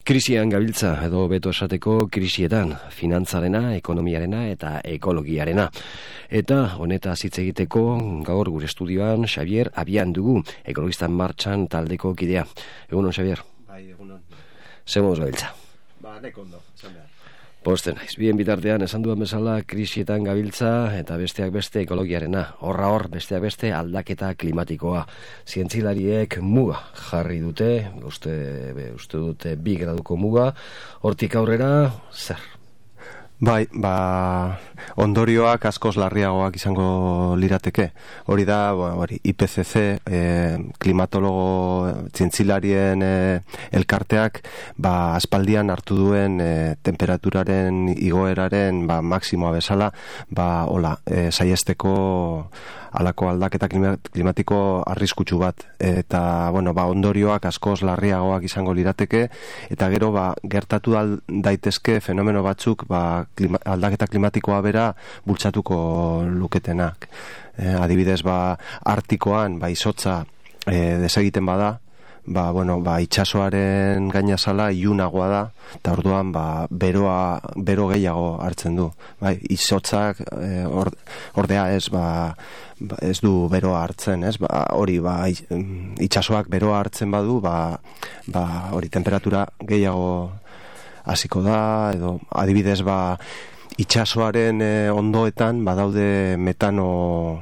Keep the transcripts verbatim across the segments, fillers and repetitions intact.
Krisian gabiltza, edo beto esateko krisietan, finantzarena, ekonomiarena eta ekologiarena. Eta honetaz hitz egiteko gaur gure estudioan Xabier Abian dugu, Ekologistan Martxan taldeko kidea. Egunon, Xabier? Bai, egunon. Zer moduz gabiltza? Ba, neko ondo, esan behar. Posten naiz, bien bitartean esan duan bezala krisietan gabiltza eta besteak beste ekologiarena. Horra hor, besteak beste aldaketa klimatikoa. Zientzilariek muga jarri dute, uste, be, uste dute bi graduko muga. Hortik aurrera, zer? Bai, ba, ondorioak askoz larriagoak izango lirateke. Hori da, hori, I P C C, eh, klimatologo zientzilarien eh, elkarteak, ba, aspaldian hartu duen eh, temperaturaren igoeraren ba, maksimoa bezala, ba, hola, eh, saiesteko alako aldaketa klimatiko arriskutsu bat. Eta, bueno, ba, ondorioak askoz larriagoak izango lirateke, eta gero, ba, gertatu daitezke fenomeno batzuk, ba, klima, aldaketa klimatikoa bera bultzatuko luketenak. Eh, adibidez, ba, Artikoan, ba, izotza eh, desegiten bada, ba, bueno, ba, itxasoaren gainazala ilunagoa da, eta orduan, ba, beroa, bero gehiago hartzen du. Bai, izotzak eh, or, ordea ez, ba, ez du beroa hartzen, ez? Ba, hori, ba, itxasoak beroa hartzen badu, ba, ba, hori, temperatura gehiago hasiko da, edo adibidez, ba, itxasoaren eh, ondoetan badaude metano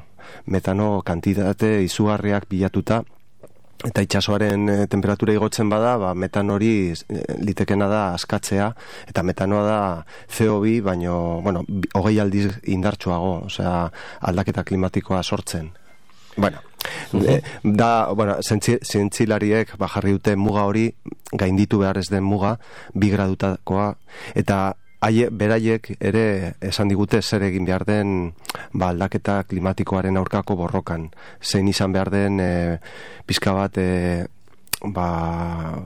metano kantitate izugarriak bilatuta, eta itxasoaren e, temperatura igotzen bada, ba, metan hori e, litekena da askatzea, eta metanoa da C O bi, baino, bueno, hogei aldiz indartsuago, osea, aldaketa klimatikoa sortzen. Bueno, uh-huh. e, da, bueno, zientzilariek ba, jarri dute muga hori, gainditu behar ez den muga, bi gradutakoa, eta Aie, beraiek ere esan digute zer egin behar den ba, aldaketa klimatikoaren aurkako borrokan. Zein izan behar den e, pizka bat e, ba,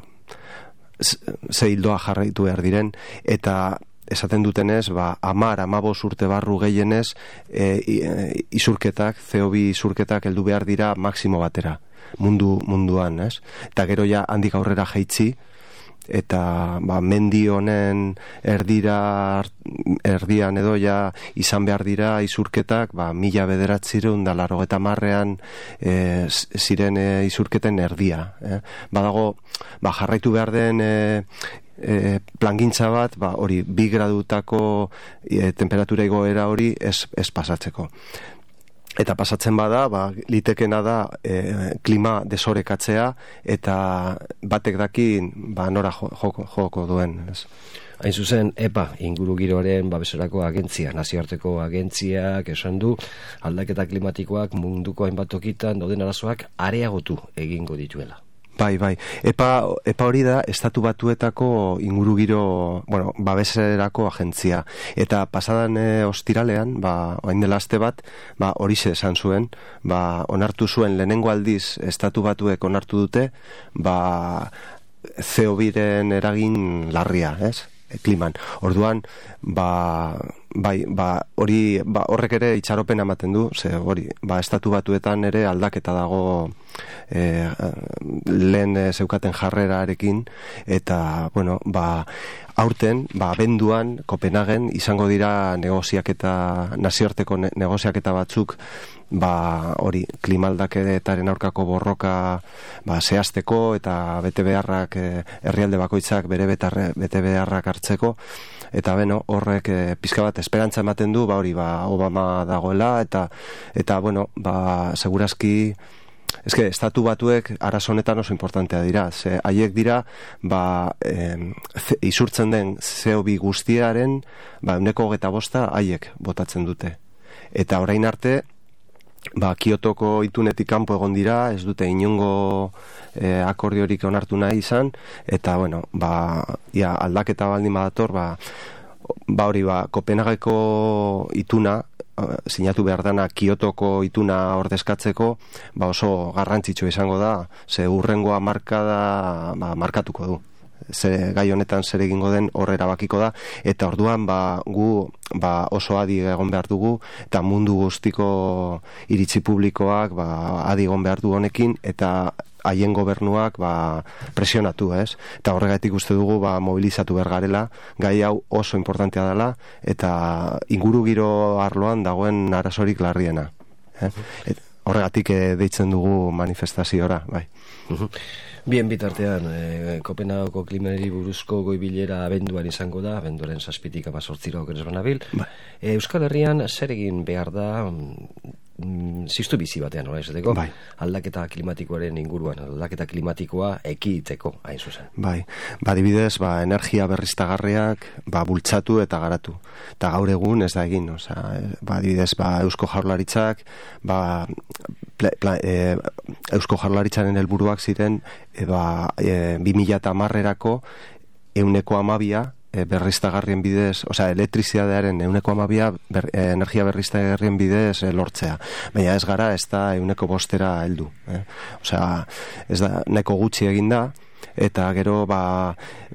ze hildoa jarraitu behar diren, eta esaten dutenez, ba, amar, amabos urte barru gehienez e, e, izurketak, C O bi izurketak heldu behar dira maksimo batera, mundu, munduan, ez? Eta gero ja handik aurrera jaitsi, eta ba, mendi honen erdira erdian edo ja izan behar dira izurketak ba, mila bederatzireun da larrogeta marrean e, ziren e, izurketen erdia. Eh? Badago, ba, jarraitu behar den e, e, plangintza bat, ba, hori bi gradutako e, temperatura igoera hori ez, ez pasatzeko. Eta pasatzen bada, ba, litekena da e, klima desorekatzea eta batek daki ba, nora joko, joko duen. Ez. Hain zuzen, E P A, ingurugiroaren babeserako agentzia, nazioarteko agentziak esan du, aldaketa klimatikoak munduko hainbat tokitan dauden arazoak areagotu egingo dituela. Bai, bai. Epa, epa hori da, Estatu Batuetako ingurugiro, bueno, babeserako agentzia. Eta pasadan e, ostiralean, ba, orain dela aste bat, ba, horixe esan zuen, ba, onartu zuen lehenengo aldiz Estatu Batuek onartu dute, ba, C O biren eragin larria, ez? Kliman. Orduan, ba, bai, ba, hori, ba, horrek ere itxaropen ematen du, ze hori, ba, Estatu Batuetan ere aldaketa dago e, lehen e, zeukaten jarrerarekin, eta, bueno, ba, aurten, ba, abenduan, Kopenhagen, izango dira negoziaketa, nazioarteko ne, negoziaketa batzuk, ba, hori, klimaldaketaren aurkako borroka ba, zehazteko eta bete beharrak e, herrialde bakoitzak bere betarre, bete beharrak hartzeko, eta beno, horrek e, pizka bat esperantza ematen du, ba, hori, ba, Obama dagoela, eta, eta bueno, ba, segurazki eske, Estatu Batuek arazo honetan oso importantea dira, ze haiek dira ba, eh, izurtzen den C O bi guztiaren ba, euneko hogeta bosta haiek botatzen dute, eta orain arte ba, Kiotoko itunetik kanpo egon dira, ez dute inongo eh, akordiorik onartu nahi izan, eta bueno, ba, ja, aldaketa baldin badator, ba, ba hori, ba, Kopenhageko ituna sinatu behar dana Kiotoko ituna ordezkatzeko, ba oso garrantzitsua izango da, ze hurrengoa markada ba, markatuko du. ze gai honetan zer egingo den hor erabakiko da, eta orduan ba, gu ba, oso adi egon behar dugu, eta mundu guztiko iritzi publikoak ba, adi egon behar du honekin, eta haien gobernuak ba, presionatu, ez? Eta horregatik uste dugu ba, mobilizatu behar garela, gai hau oso importantea dela, eta ingurugiro arloan dagoen arazorik larriena. Eh? Et, horregatik eh, deitzen dugu manifestaziora, bai. Bien bitartean, eh, Kopenhagoko klimari buruzko goibilera abenduan izango da, abenduaren zazpitik amazortzira okeres banabil. Bai. Eh, Euskal Herrian zer egin behar da, mm, ziztu bizi batean, hori esateko, bai. Aldaketa klimatikoaren inguruan, aldaketa klimatikoa ekiditeko, hain zuzen. Bai, ba, adibidez, ba, energia berriztagarriak, ba, bultzatu eta garatu. Eta gaur egun ez da egin, osea, ba, adibidez, ba, Eusko Jaurlaritzak, ba, pla, pla, e, Eusko Jaurlaritzaren helburuak ziren, e, ba, e, bi mila hamarerako euneko amabia, E, berriztagarrien bidez, osea, elektrizidadearen euneko amabia ber, e, energia berriztagarrien bidez e, lortzea. Baina ez gara, ez da euneko bostera heldu. Eh? Osea, ez da, neko gutxi eginda, eta gero, ba,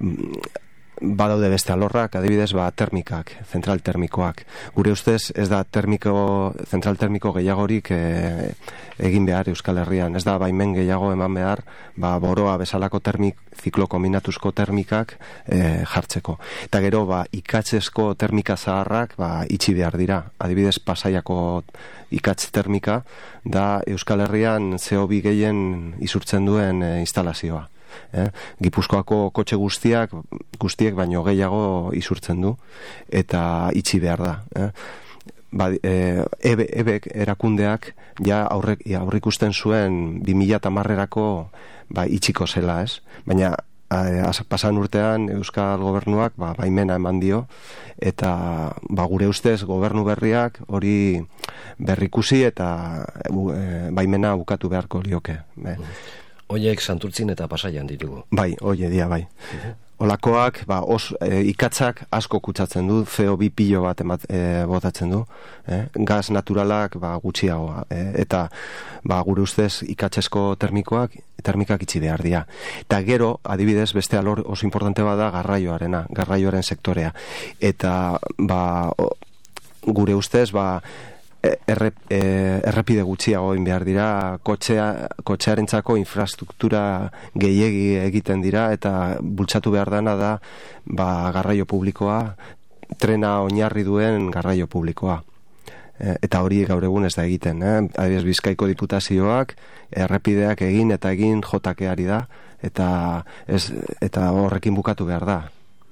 badaude beste alorrak, adibidez, ba, termikak, zentral termikoak. Gure ustez, ez da termiko, zentral termiko gehiagorik e, egin behar Euskal Herrian. Ez da, baimen gehiago eman behar, ba, boroa bezalako termik, ziklo kombinatuzko termikak e, jartzeko. Eta gero, ba, ikatzezko termika zaharrak, ba, itxi behar dira. Adibidez, Pasaiako ikatz termika, da Euskal Herrian C O bi gehien isurtzen duen e, instalazioa. Eh? Gipuzkoako kotxe guztiak guztiek baino gehiago isurtzen du eta itxi behar da, eh? Ba, e, ebe, ebek erakundeak ja aurrek, ja, aurrikusten zuen bi mila hamarerako ba, itxiko zela, ez? Baina a, pasan urtean Euskal Gobernuak ba, baimena eman dio, eta ba, gure ustez gobernu berriak hori berrikusi eta e, baimena bukatu beharko lioke. eh? Oiek Santurtzin eta Pasaian ditugu. Bai, oie dia, bai. Uh-huh. Olakoak, ba, os, e, ikatzak asko kutsatzen du, C O bi pilo bat emat, e, botatzen du, eh? Gaz naturalak ba, gutxiagoa, e, eta ba, gure ustez ikatzesko termikoak, termikak itxi behar dira. Eta gero, adibidez, beste alor oso importante bada garraioarena, garraioaren sektorea. Eta ba, o, gure ustez, ba, Erre, e, errepide gutxiago egin behar dira, kotxea, kotxearentzako infrastruktura gehiegi egiten dira, eta bultzatu behar dana da ba, garraio publikoa, trena oinarri duen garraio publikoa. E, eta hori gaur egun ez da egiten. Eh? Adibidez, Bizkaiko Diputazioak errepideak egin eta egin jotakeari da, eta, ez, eta horrekin bukatu behar da.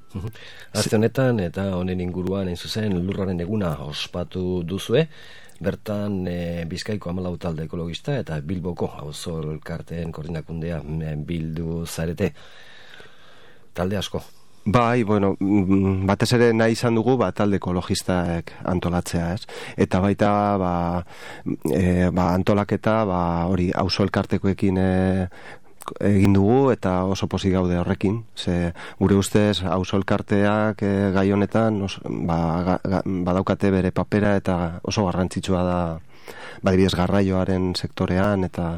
Azte honetan eta honen inguruan hain zuzen lurraren eguna ospatu duzue, bertan e, Bizkaiko hamalau talde ekologista eta Bilboko auzo elkarteen koordinakundea bildu zarete, talde asko. Bai, bueno, batez ere nahi izan dugu ba, talde ekologistak antolatzea, ez? Eta baita ba, e, ba, antolaketa ba, hori auzo elkartekoekin e, egin dugu eta oso pozik gaude horrekin. Ze gure ustez auzo elkarteak e, gai honetan os, ba, ga, ga, badaukate bere papera eta oso garrantzitsua da badibidez garraioaren sektorean eta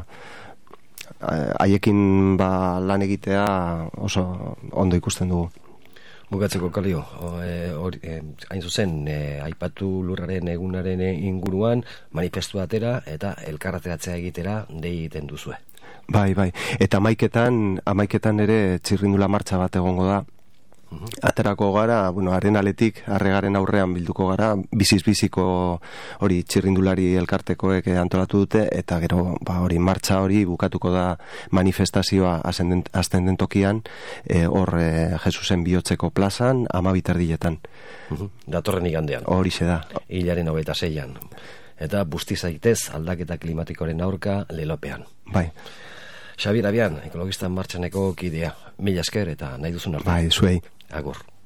haiekin ba, lan egitea oso ondo ikusten dugu. Bukatzeko Kalio, e, e, hain zuzen, e, aipatu lurraren egunaren inguruan manifestu atera eta elkarrateratzea egitera dei egiten duzue. Bai, bai. Eta amaiketan, amaiketan ere txirrindula martxa bat egongo da. Uh-huh. Aterako gara, bueno, Arenaletik, Arregaren aurrean bilduko gara, biziz biziko hori txirrindulari elkartekoek antolatu dute, eta gero, ba, hori martxa hori bukatuko da manifestazioa azten den tokian, e, hor e, Jesusen bihotzeko plazan, amabiterdiletan. Uh-huh. Datorren igandean. Horixe da. Hilaren hogeita seian. Eta busti zaitez aldaketa klimatikoaren aurka lelopean. Bai. Xabier Abian, ekologista martxaneko kidea. Mila esker eta nahi duzun arte. Bai, zuei. Agur.